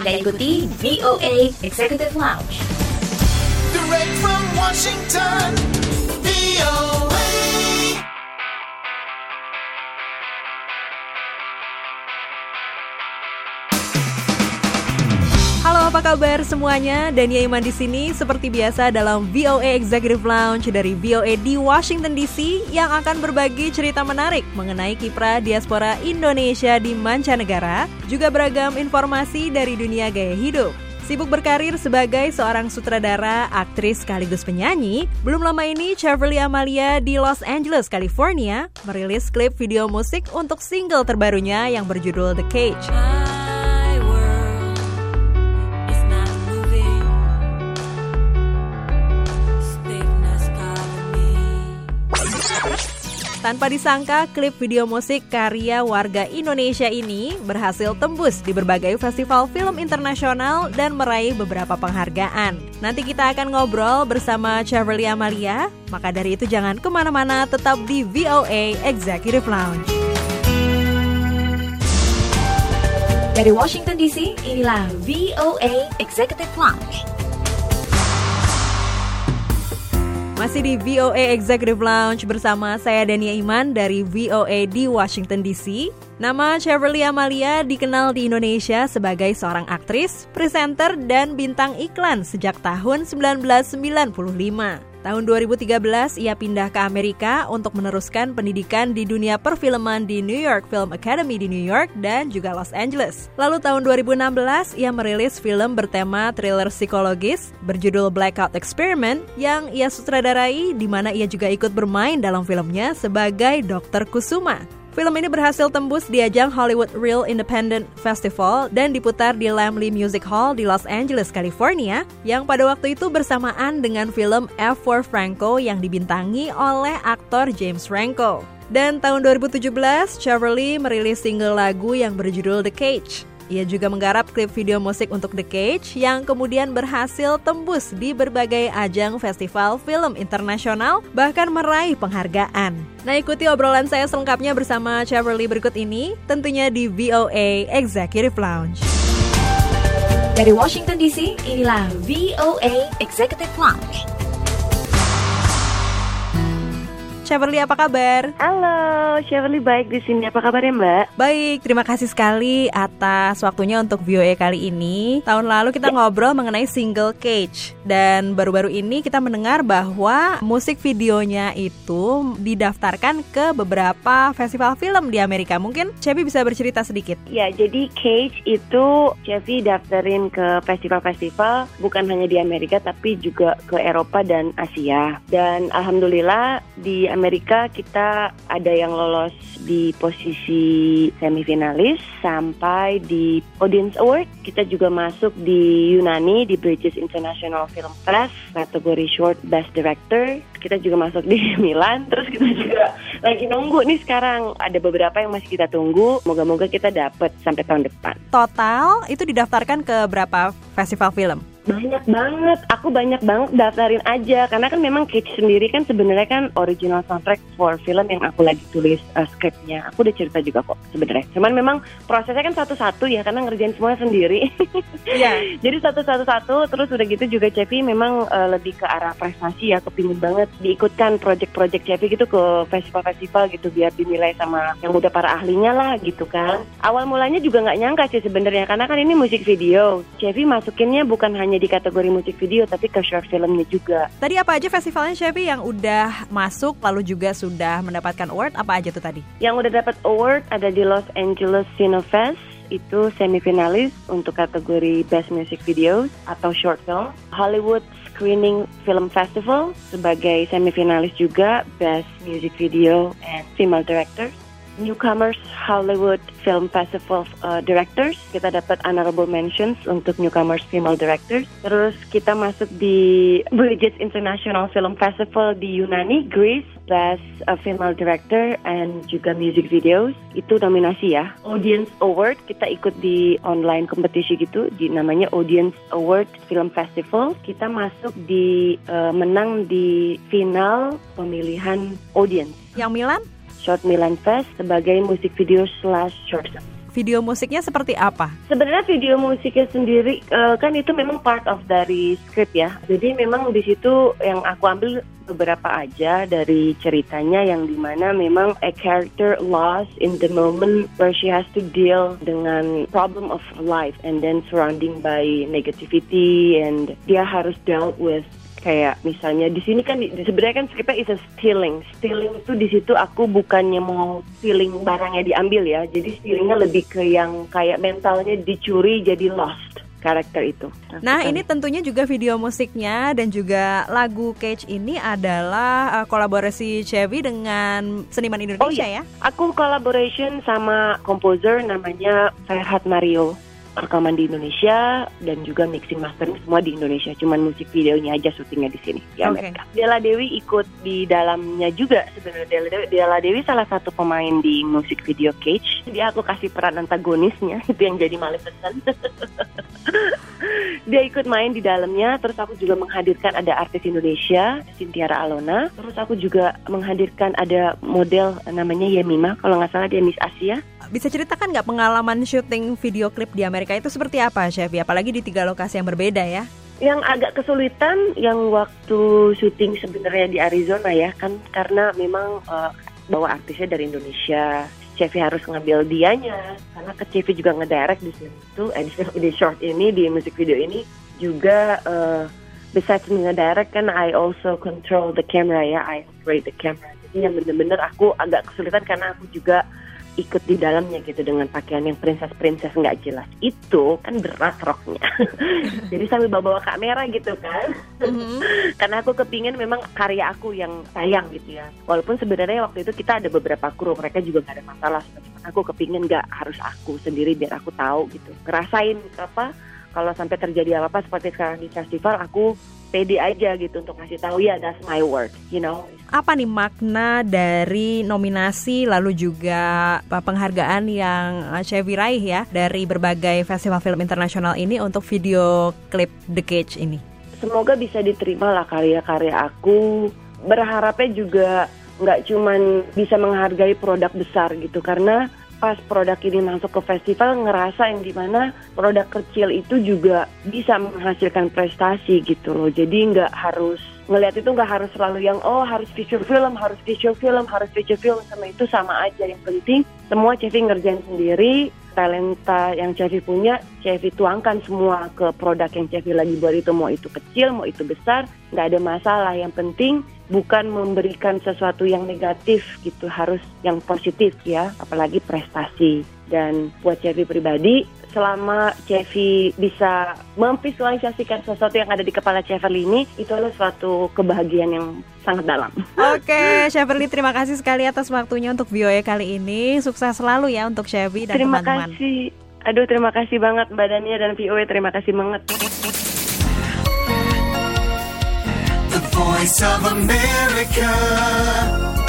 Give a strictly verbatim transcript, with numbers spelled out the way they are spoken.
Anda ikuti V O A Executive Lounge. Direct from Washington, V O A. Halo, apa kabar semuanya? Dania Iman di sini seperti biasa dalam V O A Executive Lounge dari V O A di Washington D C yang akan berbagi cerita menarik mengenai kiprah diaspora Indonesia di mancanegara, juga beragam informasi dari dunia gaya hidup. Sibuk berkarir sebagai seorang sutradara, aktris sekaligus penyanyi, belum lama ini Cheverly Amalia di Los Angeles, California merilis klip video musik untuk single terbarunya yang berjudul The Cage. Tanpa disangka, klip video musik karya warga Indonesia ini berhasil tembus di berbagai festival film internasional dan meraih beberapa penghargaan. Nanti kita akan ngobrol bersama Cheverly Amalia, maka dari itu jangan kemana-mana, tetap di V O A Executive Lounge. Dari Washington D C, inilah V O A Executive Lounge. Masih di V O A Executive Lounge bersama saya Dania Iman dari V O A di Washington D C. Nama Cheverly Amalia dikenal di Indonesia sebagai seorang aktris, presenter, dan bintang iklan sejak tahun sembilan belas sembilan puluh lima. Tahun dua ribu tiga belas ia pindah ke Amerika untuk meneruskan pendidikan di dunia perfilman di New York Film Academy di New York dan juga Los Angeles. Lalu tahun dua ribu enam belas ia merilis film bertema thriller psikologis berjudul Blackout Experiment yang ia sutradarai, di mana ia juga ikut bermain dalam filmnya sebagai Dokter Kusuma. Film ini berhasil tembus di ajang Hollywood Real Independent Festival dan diputar di Laemmle Music Hall di Los Angeles, California, yang pada waktu itu bersamaan dengan film F for Franco yang dibintangi oleh aktor James Franco. Dan tahun dua ribu tujuh belas, Cheverly merilis single lagu yang berjudul The Cage. Ia juga menggarap klip video musik untuk The Cage yang kemudian berhasil tembus di berbagai ajang festival film internasional, bahkan meraih penghargaan. Nah, ikuti obrolan saya selengkapnya bersama Cheverly berikut ini, tentunya di V O A Executive Lounge. Dari Washington D C, inilah V O A Executive Lounge. Cheverly, apa kabar? Halo, Cheverly baik di sini. Apa kabarnya, Mbak? Baik, terima kasih sekali atas waktunya untuk V O A kali ini. Tahun lalu kita ya. ngobrol mengenai single Cage, dan baru-baru ini kita mendengar bahwa musik videonya itu didaftarkan ke beberapa festival film di Amerika. Mungkin Chevi bisa bercerita sedikit? Ya, jadi Cage itu Chevi daftarin ke festival-festival bukan hanya di Amerika tapi juga ke Eropa dan Asia. Dan alhamdulillah di Amerika kita ada yang lolos di posisi semifinalis sampai di Audience Award. Kita juga masuk di Yunani di Bridges International Film Fest kategori Short Best Director. Kita juga masuk di Milan. Terus kita juga lagi nunggu nih sekarang. Ada beberapa yang masih kita tunggu. Moga-moga kita dapat sampai tahun depan. Total itu didaftarkan ke berapa festival film? Banyak banget, aku banyak banget daftarin aja. Karena kan memang Cage sendiri kan sebenarnya kan original soundtrack for film yang aku lagi tulis uh, skripnya. Aku udah cerita juga kok sebenarnya. Cuman memang prosesnya kan satu-satu ya, karena ngerjain semuanya sendiri. Iya. Yeah. Jadi satu-satu-satu, terus udah gitu juga Chevi memang uh, lebih ke arah prestasi ya. Kepingin banget diikutkan project-project Chevi gitu ke festival-festival gitu, biar dinilai sama yang udah para ahlinya lah gitu kan. Awal mulanya juga nggak nyangka sih sebenarnya, karena kan ini musik video. Chevi masukinnya bukan hanya di kategori musik video tapi ke short filmnya juga. Tadi apa aja festivalnya Chevi yang udah masuk lalu juga sudah mendapatkan award, apa aja tuh tadi? Yang udah dapat award ada di Los Angeles Cinefest, itu semifinalis untuk kategori Best Music Videos atau Short Film. Hollywood Screening Film Festival sebagai semifinalis juga Best Music Video and Female Directors. Newcomers Hollywood Film Festival uh, Directors, kita dapat honorable mentions untuk Newcomers Female Directors. Terus kita masuk di Bridges International Film Festival di Yunani, Greece, Best uh, Female Director and juga Music Videos. Itu nominasi ya. Audience Award, kita ikut di online kompetisi gitu, di namanya Audience Award Film Festival. Kita masuk di uh, menang di final pemilihan audience. Yang Milan? Short Milan Fest sebagai musik video slash short film. video musiknya seperti apa? Sebenarnya video musiknya sendiri uh, kan itu memang part of dari script ya. Jadi memang di situ yang aku ambil beberapa aja dari ceritanya yang dimana memang a character lost in the moment where she has to deal dengan problem of life and then surrounding by negativity and dia harus dealt with kayak misalnya di sini kan di, sebenarnya kan skripnya is a stealing. Stealing itu di situ aku bukannya mau stealing barangnya diambil ya. Jadi stealingnya lebih ke yang kayak mentalnya dicuri jadi lost karakter itu. Nah, ini tentunya juga video musiknya dan juga lagu Cage ini adalah uh, kolaborasi Chevy dengan seniman Indonesia oh, iya. ya? Aku collaboration sama komposer namanya Ferhat Mario. Rekaman di Indonesia dan juga mixing mastering semua di Indonesia, cuman musik videonya aja syutingnya di sini di Amerika. Okay. Della Dewi ikut di dalamnya juga sebenarnya. Della Dewi, Della Dewi salah satu pemain di musik video Cage. Dia aku kasih peran antagonisnya, itu yang jadi Maleficent. Dia ikut main di dalamnya, terus aku juga menghadirkan ada artis Indonesia, Sintiara Alona. Terus aku juga menghadirkan ada model namanya Yemima, kalau nggak salah dia Miss Asia. Bisa ceritakan nggak pengalaman syuting video klip di Amerika itu seperti apa, Chevy? Apalagi di tiga lokasi yang berbeda ya? Yang agak kesulitan yang waktu syuting sebenarnya di Arizona ya, kan karena memang uh, bawa artisnya dari Indonesia. Chevy harus ngambil dianya, karena ke Chevy juga ngedirect di sini itu, eh, di short ini, di music video ini juga uh, besides ngedirect kan I also control the camera ya, I operate the camera. Jadi yang bener-bener aku agak kesulitan karena aku juga ikut di dalamnya gitu dengan pakaian yang princess-princess nggak jelas. Itu kan berat roknya. Jadi sambil bawa-bawa kamera gitu kan. Mm-hmm. Karena aku kepingin memang karya aku yang sayang gitu ya. Walaupun sebenarnya waktu itu kita ada beberapa kru, mereka juga nggak ada masalah. Cuma aku kepingin nggak harus aku sendiri biar aku tahu gitu. Ngerasain apa kalau sampai terjadi apa-apa seperti sekarang di festival, aku pede aja gitu untuk ngasih tahu ya that's my work, you know. Apa nih makna dari nominasi lalu juga penghargaan yang Chevy raih ya dari berbagai festival film internasional ini untuk video klip The Cage ini? Semoga bisa diterima lah karya-karya aku. Berharapnya juga nggak cuman bisa menghargai produk besar gitu, karena pas produk ini masuk ke festival ngerasa yang dimana produk kecil itu juga bisa menghasilkan prestasi gitu loh. Jadi nggak harus ngelihat itu nggak harus selalu yang oh harus feature film, harus feature film, harus feature film, sama itu sama aja. Yang penting semua Chevy ngerjain sendiri, talenta yang Chevy punya, Chevy tuangkan semua ke produk yang Chevy lagi buat itu, mau itu kecil, mau itu besar, nggak ada masalah. Yang penting bukan memberikan sesuatu yang negatif gitu, harus yang positif ya, apalagi prestasi. Dan buat Chevy pribadi, selama Chevy bisa memvisualisasikan sesuatu yang ada di kepala Chevy ini, itu adalah suatu kebahagiaan yang sangat dalam. Oke, Chevy, terima kasih sekali atas waktunya untuk V O A kali ini. Sukses selalu ya untuk Chevy dan terima teman-teman. Terima kasih. Aduh, terima kasih banget Mbak Dania dan V O A, terima kasih banget. The Voice of America.